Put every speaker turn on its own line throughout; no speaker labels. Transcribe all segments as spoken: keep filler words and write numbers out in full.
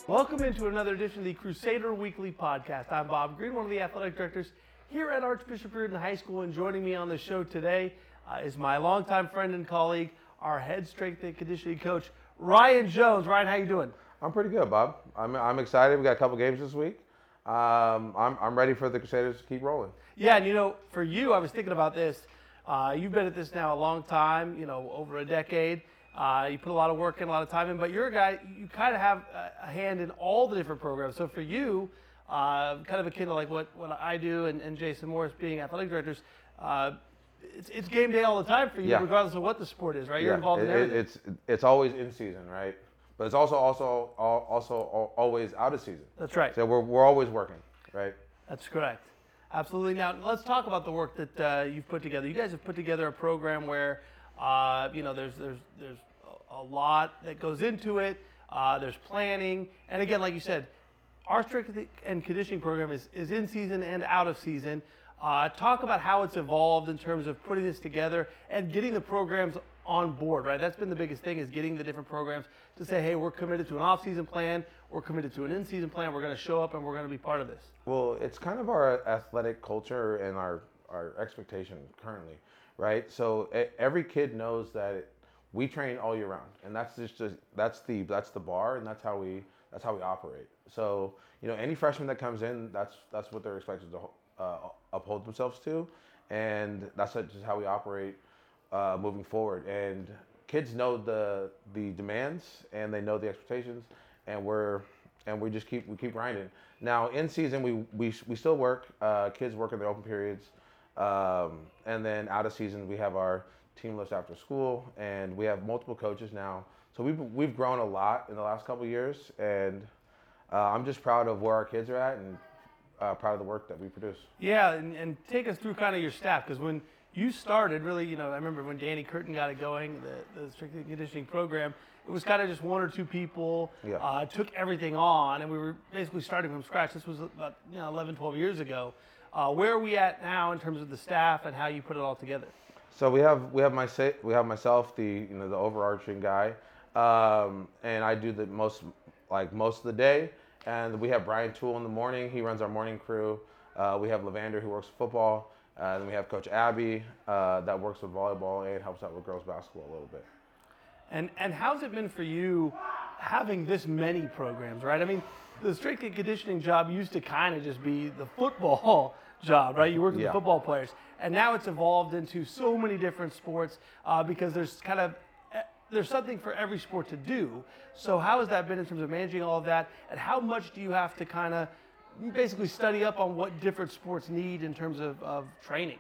Welcome into another edition of the Crusader Weekly Podcast. I'm Bob Green, one of the athletic directors here at Archbishop Reardon High School, and joining me on the show today uh, is my longtime friend and colleague, our head strength and conditioning coach, Ryan Jones. Ryan, how you doing?
I'm pretty good, Bob. I'm I'm excited. We got a couple games this week. Um, I'm I'm ready for the Crusaders to keep rolling.
Yeah, and you know, for you, I was thinking about this. Uh, you've been at this now a long time, you know, over a decade. Uh, you put a lot of work in, a lot of time in, but you're a guy, you kind of have a hand in all the different programs. So for you, uh, kind of akin to like what, what I do and, and Jason Morris being athletic directors, uh, it's, it's game day all the time for you, yeah. regardless of what the sport is, right? You're
yeah.
involved
it,
in everything.
It's it's always in season, right? But it's also also also always out of season.
That's right.
So we're we're always working, right?
That's correct. Absolutely. Now let's talk about the work that uh, you've put together. You guys have put together a program where, uh, you know, there's there's there's a lot that goes into it. Uh, there's planning, and again, like you said, our strength and conditioning program is is in season and out of season. Uh, talk about how it's evolved in terms of putting this together and getting the programs on board, right? That's been the biggest thing, is getting the different programs to say, hey, we're committed to an off-season plan, we're committed to an in-season plan, we're going to show up and we're going to be part of this.
Well, it's kind of our athletic culture and our, our expectation currently, right? So every kid knows that it, we train all year round, and that's just, just that's the that's the bar, and that's how we that's how we operate. So you know, any freshman that comes in, that's that's what they're expected to uh, uphold themselves to, and that's just how we operate uh, moving forward. And kids know the the demands, and they know the expectations, and we're and we just keep we keep grinding. Now in season, we we we still work. Uh, kids work in their open periods, um, and then out of season, we have our team lifts after school, and we have multiple coaches now. So we've we've grown a lot in the last couple of years, and uh, I'm just proud of where our kids are at, and uh, proud of the work that we produce.
Yeah, and, and take us through kind of your staff, because when you started, really, you know, I remember when Danny Curtin got it going, the, the strength and conditioning program, it was kind of just one or two people,
yeah.
uh, took everything on, and we were basically starting from scratch. This was about you know eleven, twelve years ago. Uh, where are we at now in terms of the staff and how you put it all together?
So we have we have my we have myself, the you know the overarching guy, um, and I do the most like most of the day. And we have Brian Toole in the morning. He runs our morning crew. Uh, we have Levander, who works football. Uh, then we have Coach Abby uh, that works with volleyball and helps out with girls basketball a little bit.
And and how's it been for you having this many programs, right? I mean, the strength and conditioning job used to kind of just be the football job, right? You work with
yeah.
the football players. And now it's evolved into so many different sports uh, because there's kind of there's something for every sport to do. So how has that been in terms of managing all of that? And how much do you have to kind of basically study up on what different sports need in terms of, of training?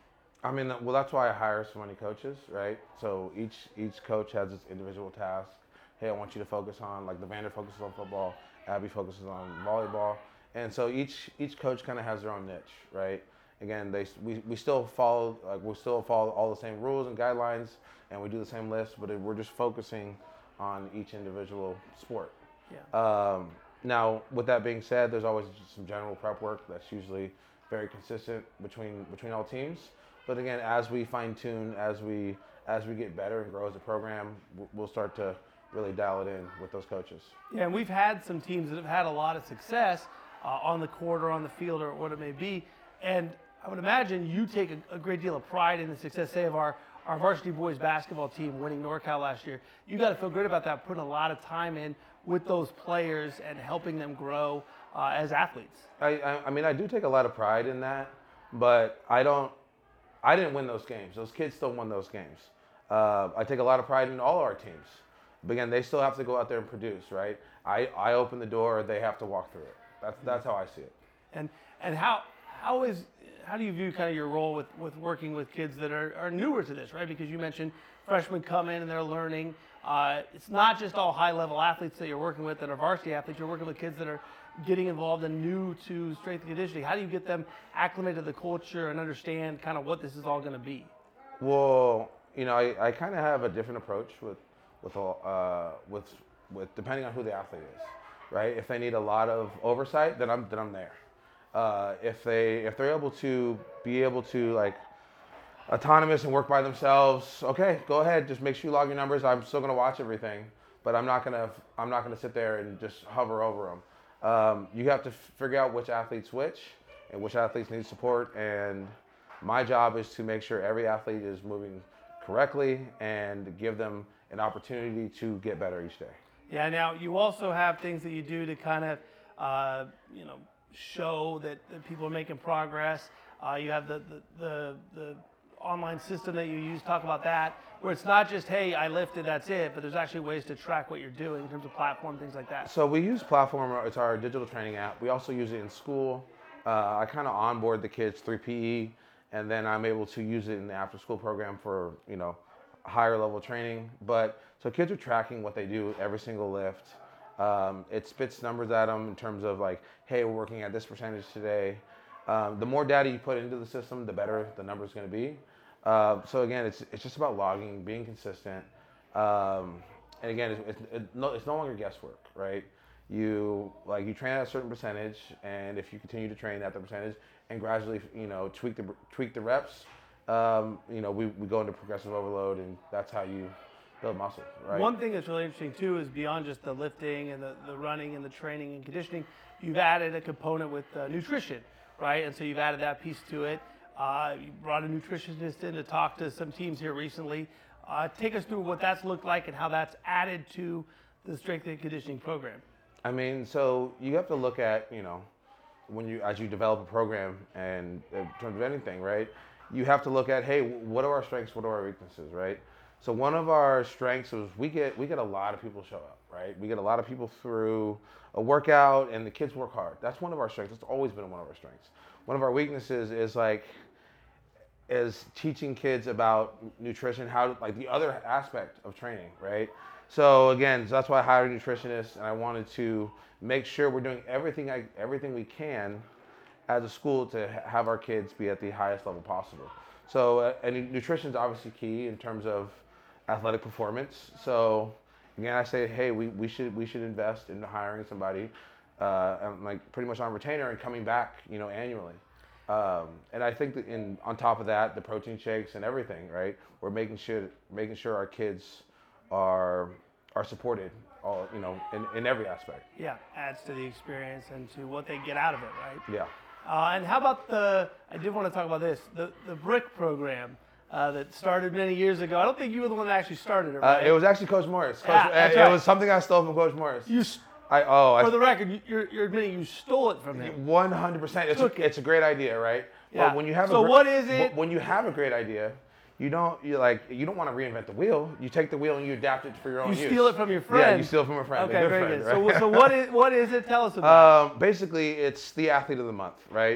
I mean, well, that's why I hire so many coaches, right? So each each coach has its individual task. Hey, I want you to focus on, like, Levander focuses on football, Abby focuses on volleyball. And so each each coach kind of has their own niche, right? Again, they we, we still follow like we still follow all the same rules and guidelines, and we do the same lifts, but we're just focusing on each individual sport.
Yeah.
Um, now, with that being said, there's always just some general prep work that's usually very consistent between between all teams. But again, as we fine tune, as we as we get better and grow as a program, we'll start to really dial it in with those coaches.
Yeah, and we've had some teams that have had a lot of success uh, on the court or on the field or what it may be, and I would imagine you take a, a great deal of pride in the success, say, of our, our varsity boys basketball team winning NorCal last year. You got to feel good about that, putting a lot of time in with those players and helping them grow uh, as athletes.
I, I, I mean, I do take a lot of pride in that, but I don't. I didn't win those games. Those kids still won those games. Uh, I take a lot of pride in all our teams. But again, they still have to go out there and produce, right? I, I open the door, they have to walk through it. That's that's how I see it.
And and how how is how do you view kind of your role with, with working with kids that are, are newer to this, right? Because you mentioned freshmen come in and they're learning. Uh, it's not just all high-level athletes that you're working with that are varsity athletes. You're working with kids that are getting involved and new to strength and conditioning. How do you get them acclimated to the culture and understand kind of what this is all going to be?
Well, you know, I, I kind of have a different approach with with uh, with with depending on who the athlete is, right? If they need a lot of oversight, then I'm then I'm there. Uh, if they if they're able to be able to like autonomous and work by themselves, okay, go ahead, just make sure you log your numbers. I'm still gonna watch everything. but I'm not gonna I'm not gonna sit there and just hover over them. Um, you have to figure out which athletes which, and which athletes need support. And my job is to make sure every athlete is moving correctly and give them an opportunity to get better each day.
Yeah. Now you also have things that you do to kind of, uh, you know, show that, that people are making progress. Uh, you have the, the the the online system that you use. Talk about that, where it's not just, hey, I lifted, that's it, but there's actually ways to track what you're doing in terms of platform, things like that.
So we use Platform. It's our digital training app. We also use it in school. Uh, I kind of onboard the kids through P E, and then I'm able to use it in the after school program for, you know, higher level training. But so kids are tracking what they do every single lift. Um, it spits numbers at them in terms of like, hey, we're working at this percentage today. Um, the more data you put into the system, the better the number is going to be. Uh, so again, it's it's just about logging, being consistent, um, and again, it's, it's, it, no, it's no longer guesswork, right? You like you train at a certain percentage, and if you continue to train at the percentage and gradually, you know, tweak the tweak the reps, um, you know, we, we go into progressive overload, and that's how you build muscle, right?
One thing that's really interesting too is beyond just the lifting and the, the running and the training and conditioning, you've added a component with uh, nutrition, right? And so you've added that piece to it. Uh, you brought a nutritionist in to talk to some teams here recently. Uh, take us through what that's looked like and how that's added to the strength and conditioning program.
I mean, so you have to look at, you know, when you, as you develop a program and in terms of anything, right? You have to look at, hey, what are our strengths? What are our weaknesses, right? So one of our strengths is we get, we get a lot of people show up, right? We get a lot of people through a workout and the kids work hard. That's one of our strengths. It's always been one of our strengths. One of our weaknesses is like, is teaching kids about nutrition, how to, like the other aspect of training, right? So again, so that's why I hired a nutritionist, and I wanted to make sure we're doing everything I, everything we can as a school to have our kids be at the highest level possible. So uh, and nutrition is obviously key in terms of athletic performance. So again, I say, hey, we, we should we should invest in hiring somebody, uh, and like pretty much on retainer and coming back, you know, annually. Um, and I think that in on top of that, the protein shakes and everything, right? We're making sure making sure our kids are are supported, all you know, in, in every aspect.
Yeah, adds to the experience and to what they get out of it, right?
Yeah.
Uh, and how about the? I did want to talk about this, the the BRIC program uh, that started many years ago. I don't think you were the one that actually started it, right?
Uh, it was actually Coach Morris. Coach,
Yeah, that's
it
right.
was something I stole from Coach Morris.
You.
I oh
For
I,
the record, you- you're, you're admitting you stole it from him.
one hundred percent. It's a,
Took it.
it's a great idea, right?
Yeah.
But when you have
So
a, gr-
what is it-
When you have a great idea, you don't you like you don't want to reinvent the wheel. You take the wheel and you adapt it for your own
You
use.
steal it from your friend.
Yeah, you steal it from a friend.
Okay,
a good
very
friend,
good.
right?
So, so what is what is it? Tell us about.
Um, basically, it's the athlete of the month, right?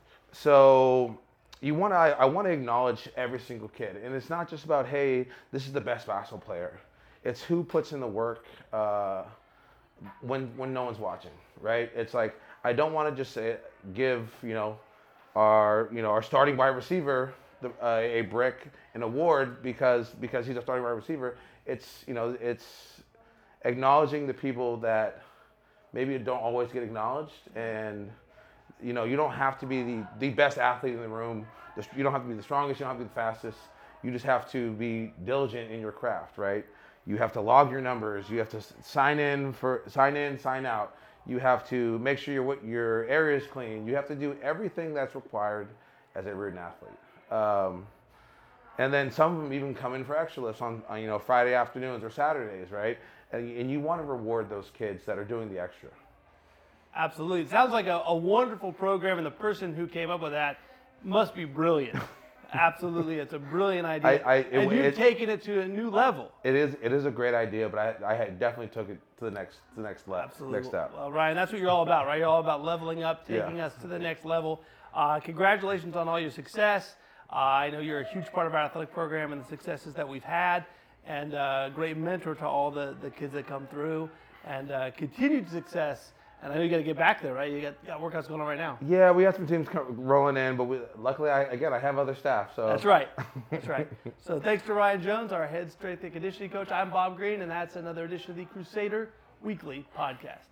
So you want to, I, I want to acknowledge every single kid, and it's not just about, hey, this is the best basketball player. It's who puts in the work uh, when when no one's watching, right? It's like I don't want to just say, give you know our you know our starting wide receiver the, uh, a brick an award because because he's a starting wide receiver. It's you know it's acknowledging the people that maybe don't always get acknowledged, and you know you don't have to be the, the best athlete in the room. You don't have to be the strongest. You don't have to be the fastest. You just have to be diligent in your craft, right? You have to log your numbers. You have to sign in for sign in, sign out. You have to make sure your your area is clean. You have to do everything that's required as a Reardon athlete. Um, and then some of them even come in for extra lifts on, on you know Friday afternoons or Saturdays, right? And, and you want to reward those kids that are doing the extra.
Absolutely. It sounds like a, a wonderful program, and the person who came up with that must be brilliant. Absolutely, it's a brilliant idea.
I- I- it-
and you've
it-
taken it to a new level.
It is it is a great idea, but I I had definitely took it to the next to the next level,
Absolutely.
next step.
Well, Ryan, that's what you're all about, right? You're all about leveling up, taking
Yeah.
us to the next level. Uh, congratulations on all your success. Uh, I know you're a huge part of our athletic program and the successes that we've had, and uh, a great mentor to all the, the kids that come through, and uh, continued success. And I know you got to get back there, right? You got, got workouts going on right now.
Yeah, we have some teams co- rolling in, but we, luckily, I, again, I have other staff. So
That's right. That's right. So thanks to Ryan Jones, our head strength and conditioning coach. I'm Bob Green, and that's another edition of the Crusader Weekly Podcast.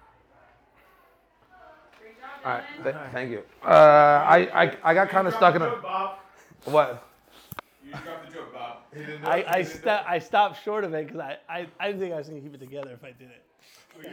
All right, th- thank you. Uh, I, I I got kind of stuck in a
Bob.
what?
You dropped the joke, Bob.
I I, sto- I stopped short of it because I, I I didn't think I was gonna keep it together if I did it.